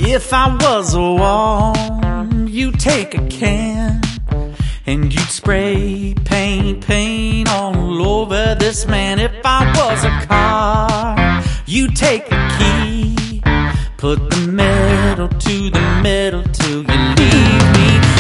If I was a wall, you'd take a can and you'd spray paint all over this man. If I was a car, you'd take a key, put the metal to the middle till you leave me